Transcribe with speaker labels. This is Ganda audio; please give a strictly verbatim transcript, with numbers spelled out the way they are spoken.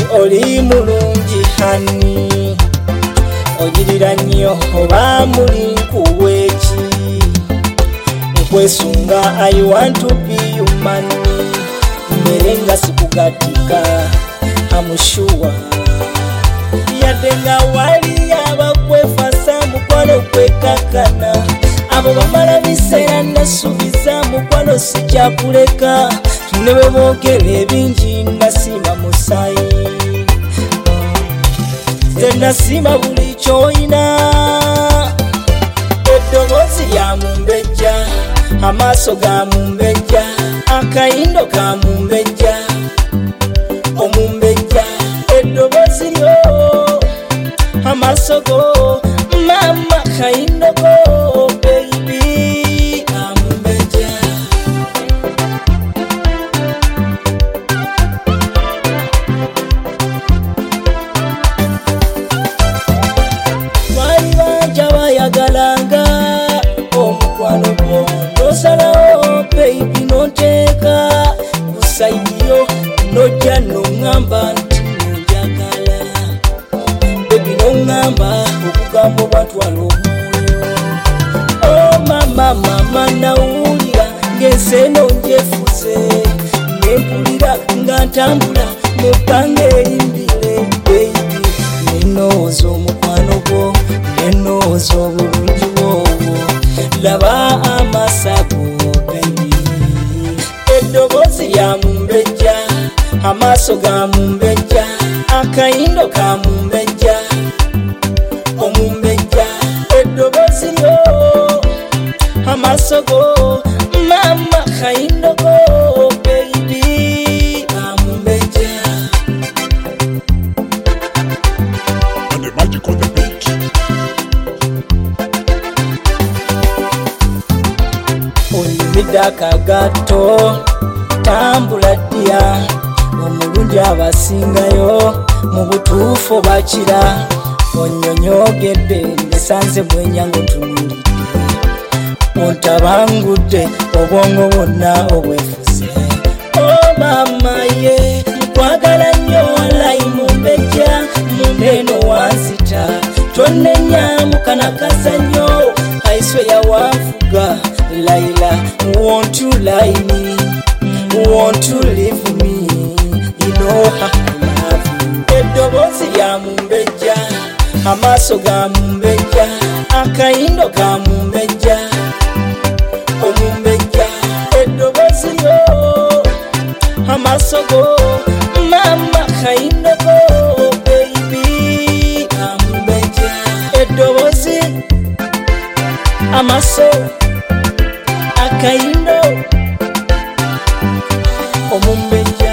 Speaker 1: oli mulungi hani ojirira nnyo oba muli kuweki nkwesunga I want to be human mberenga sikugatika amushuwa yadde nga wali abakwefasa mukwano kwekakana abo bamala biseera nasuubiza mukwano sikyakuleka ne bwe boogera ebingi nasima musayi nze nasima buli kyoyina eddoboozi lya mumbejja amaaso ga mumbejja akayindo ka mumbejja omumbejja eddoboozi lyo amaaso go mama kayindo go baby amumbejja bali banja bayagalanga omukwano gwo nosalawo baby nonteeka kusaidiyo nojja noŋŋamba nti nonjagala baby noŋŋamba okugambo batwala omwoyo o mama mama nawulira ng'enseeno njefuze nempulira nga ntambula mu bbanga erimbire baby nenooza omukwano gwo nenooza obulungi bwobwo laba amasago baby eddoboozi lya mumbejja amaaso ga mumbejja akayindo ka mumbejja omumbejja eddoboozi lyo amaaso go mama kayindo go baby amumbejja
Speaker 2: And the magic on the beat.
Speaker 1: onyumidde akagato tambula ddiya omulungi abasingayo mu butuufu bakira onyonyogedde nesanze bwenyango tunulidde ontabangudde obwongo bwonna obwefuze o mama ye nkwagala nnyo walayi mumbejja muneno wanzita tonnenya mukanakasa nnyo aiswe yawanvuga Laila, won't you lie me? Won't you leave me? You know how I love you. Eddoboozi lya mumbejja amaaso ga mumbejja akayindo ka mumbejja omumbejja eddoboozi lyo amaaso go mama kayindo go baby amumbejja eddoboozi amaaso akayindo omumbejja